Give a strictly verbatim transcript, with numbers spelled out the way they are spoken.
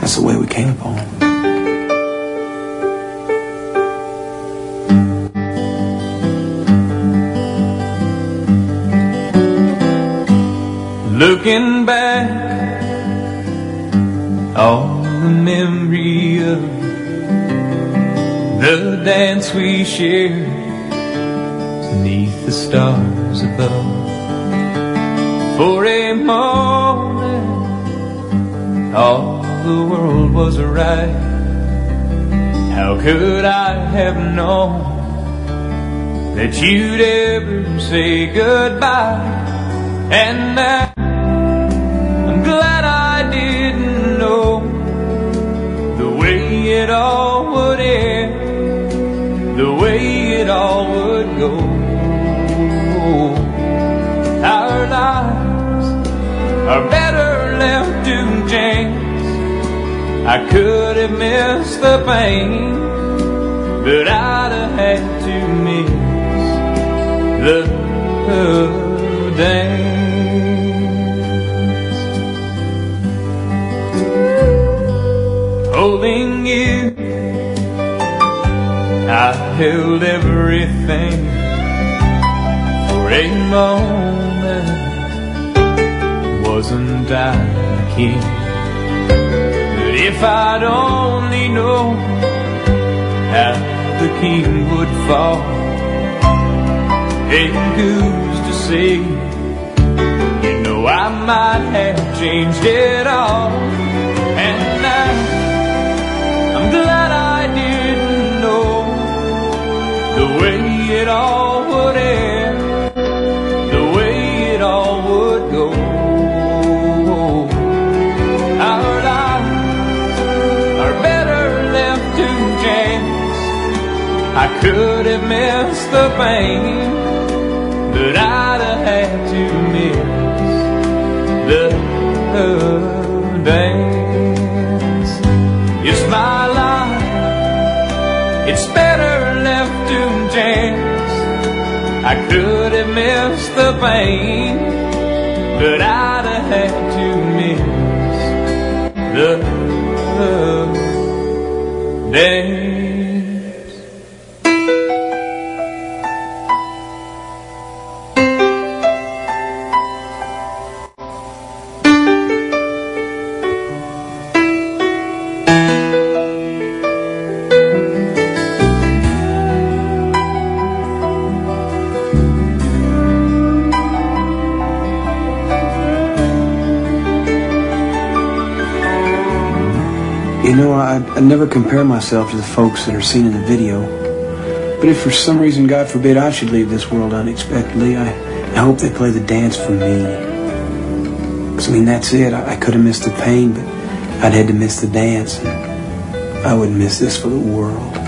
That's the way we came upon. Looking back, all the memory of the dance we shared beneath the stars above. For a moment, all the world was right. How could I have known that you'd ever say goodbye? And now I'm glad I didn't know the way it all would end, the way it all would go. Our lives are better left to chance. I could have missed the pain, but I'd have had to miss the dance. Holding you, I held everything for a moment. Wasn't I the king? But if I'd only known how the king would fall, and who's to say? You know I might have changed it all. And now I'm glad I didn't know the way it all would end, the way it all would go. Our lives are better left to chance. I could have missed the pain, but I'd have had to miss the dance. It's my life, it's better left to chance. I could have missed the pain, but I'd have had to miss the dance. You know, I, I never compare myself to the folks that are seen in the video. But if for some reason, God forbid, I should leave this world unexpectedly, I, I hope they play the dance for me. Because, I mean, that's it. I, I could have missed the pain, but I'd had to miss the dance. And I wouldn't miss this for the world.